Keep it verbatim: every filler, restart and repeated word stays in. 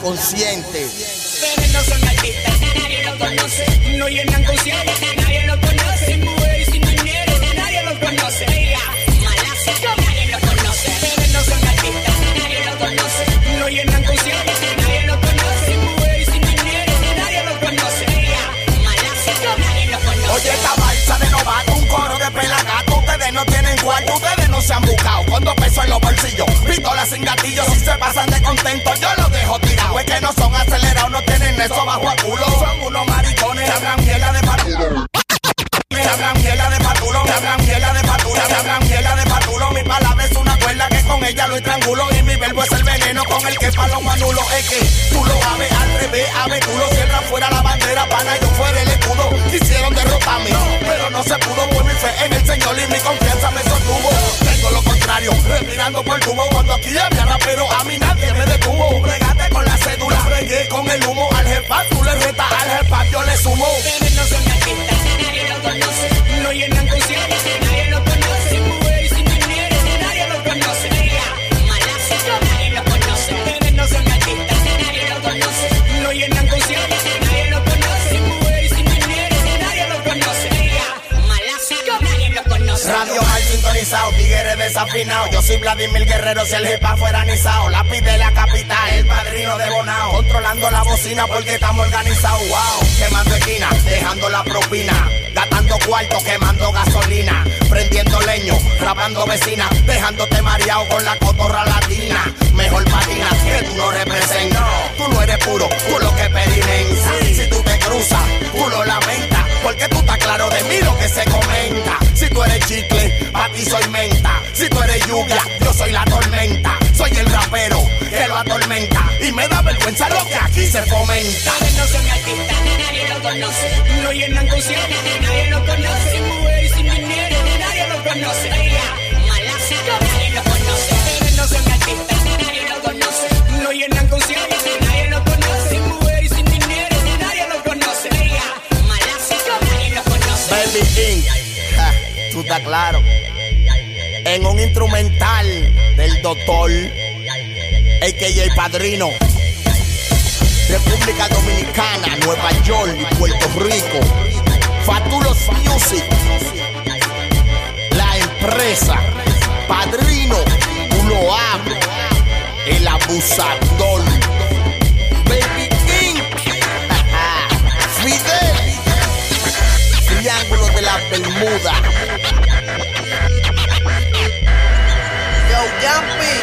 consciente. Ustedes no son artistas, nadie los conoce. No llenan conciertos, nadie los conoce. Sin mujer y sin dinero, nadie los conoce. Ella, Malasia, nadie los conoce. Ustedes no son artistas, nadie los conoce. No llenan conciertos, nadie los conoce. Sin mujer y sin dinero, nadie los conoce. Ella, Malasia, nadie los conoce. Oye, esta balsa de novato, un coro de pelagato. Ustedes no tienen cuarto, ustedes no se han buscado. Con dos pesos en los bolsillos, pistolas sin gatillo. Si se pasan de contento, yo los dejo tirados. Es que no son acelerados, no tienen eso bajo a culo. Son unos maricones, hablan mierda de patulo. Hablan mierda de patulo, hablan mierda de patulo, hablan mierda de patulo. Mi palabra es una cuerda que con ella lo estrangulo. Y mi verbo es el veneno con el que palo manulo. Es que tú lo aves al revés, ave tú lo cierras fuera la bandera, pana, yo fuera el escudo. Quisieron derrotarme, pero no se pudo. Fue mi fe en el Señor y mi confianza me sostuvo. Tengo lo contrario, respirando por tubo. Cuando aquí había rapero, a mí nadie me detuvo. Bregate con la cédula, bregué con el humo. Al jefa tú le retas, al jefa yo le sumo. Ustedes no son artistas, nadie los conoce. No llenan conciertos, nadie los conoce. Sin mujer y sin dinero, nadie los conoce. Ella, Malasia, nadie los conoce. Ustedes no son artistas, nadie los conoce. No llenan conciertos, nadie los conoce. Sin mujer y sin dinero, nadie los conoce. Ella, Malasia, nadie los conoce. Radio mal sintonizado, tigres desafinados. Yo soy Vladimir Guerrero, si el jefa fuera anisao. Lápiz de la capital, el padrino de Bonao. Controlando la bocina porque estamos organizados. Wow, quemando esquina, dejando la propina. Gastando cuartos, quemando gasolina. Prendiendo leño, rapando vecina. Dejándote mareado con la cotorra latina. Mejor patina que tú no representas. Tú no eres puro, tú lo que experimenta. Si tú te cruzas, tú lo lamentas. Porque tú estás claro de mí lo que se comenta. Si tú eres chicle, pa' ti soy menta. Si tú eres lluvia, yo soy la tormenta. Soy el rapero que lo atormenta. Y me da vergüenza lo que aquí se fomenta. Ustedes no son artistas, nadie los conoce. No llenan conciertos, nadie los conoce. Sin mujer y sin dinero, nadie los conoce. Ella, Malasia, nadie los conoce. Ustedes no son artistas, nadie los conoce. No llenan conciertos, nadie los conoce. Sin mujer y sin dinero, nadie los conoce. Ella, Malasia, nadie los conoce. Baby Inc, ja, tú estás claro. En un instrumental del doctor, a k a. Padrino. República Dominicana, Nueva York y Puerto Rico. Fatulos Music. La empresa. Padrino, tú lo amas. El abusador. Baby Inc. Fidel. Triángulo de la Bermuda. Yo, Jumpy.